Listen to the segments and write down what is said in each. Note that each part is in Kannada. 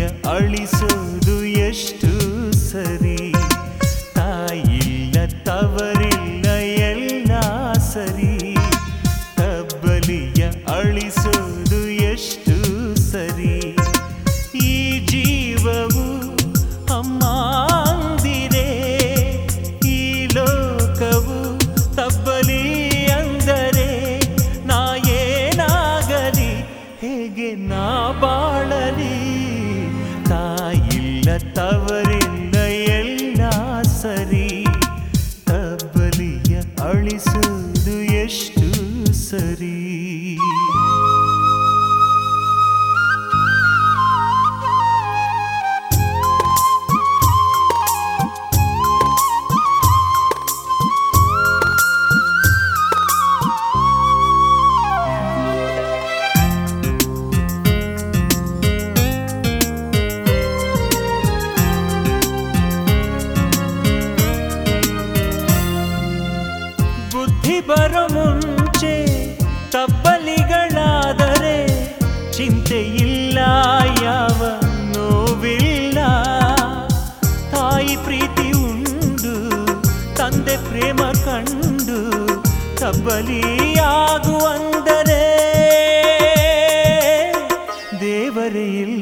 ಅಳಿಸೋದು ಎಷ್ಟು ಸರಿ. ತಾಯಿಲ್ಲ ತವರಿಲ್ಲ ಎಲ್ಲ ಸರಿ. ತಬ್ಬಲಿಯ ಅಳಿಸೋದು ಎಷ್ಟು ಸರಿ. ಈ ಜೀವವು ಅಮ್ಮ ಅಂದಿರೆ, ಈ ಲೋಕವು ತಬ್ಬಲಿ ಅಂದರೆ ನಾ ಏನಾಗಲಿ, ಹೇಗೆ ನಾ ಬಾಳಲಿ. ತಾಯಿಲ್ಲ ತವರಿಲ್ಲ ಎಲ್ಲ ಸರಿ. ತಬ್ಬಲಿಯ ಅಳಿಸೋದು ಎಷ್ಟು ಸರಿ. ಬುದ್ಧಿ ಬರೋ ಮುಂಚೆ ತಬ್ಬಲಿಗಳಾದರೆ ಚಿಂತೆ ಇಲ್ಲ, ಯಾವ ನೋವಿಲ್ಲ. ತಾಯಿ ಪ್ರೀತಿ ಉಂಡು, ತಂದೆ ಪ್ರೇಮ ಕಂಡು ತಬ್ಬಲಿಯಾಗುವಂದರೆ ದೇವರೇ ಇಲ್ಲ.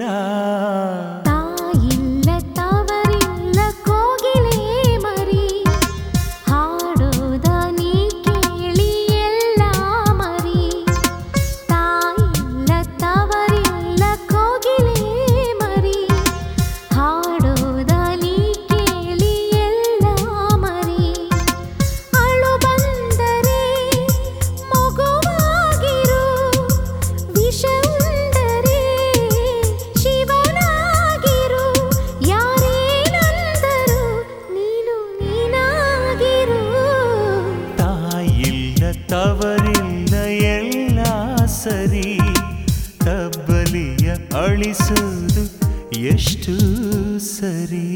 ತವರಿಲ್ಲ ಎಲ್ಲ ಸರಿ. ತಬ್ಬಲಿಯ ಅಳಿಸೋದು ಎಷ್ಟು ಸರಿ.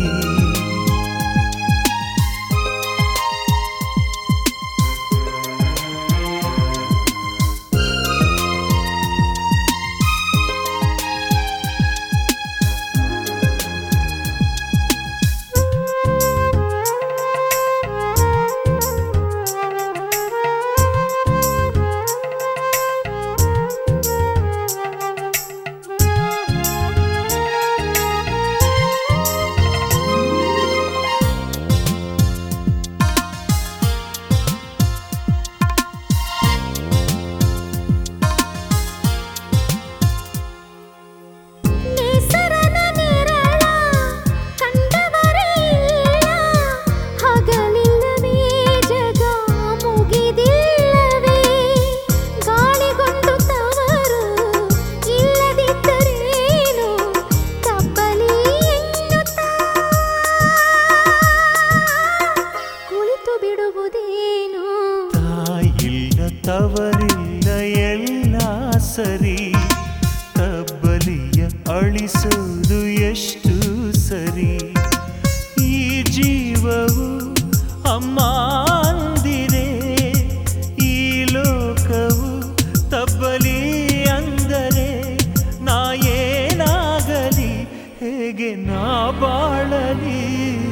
ತವರಿಲ್ಲ ಎಲ್ಲ ಸರಿ. ತಬ್ಬಲಿಯ ಅಳಿಸೋದು ಎಷ್ಟು ಸರಿ. ಈ ಜೀವವು ಅಮ್ಮ ಅಂದಿರೆ, ಈ ಲೋಕವು ತಬ್ಬಲಿ ಅಂದರೆ ನಾ ಏನಾಗಲಿ, ಹೇಗೆ ನಾ ಬಾಳಲಿ.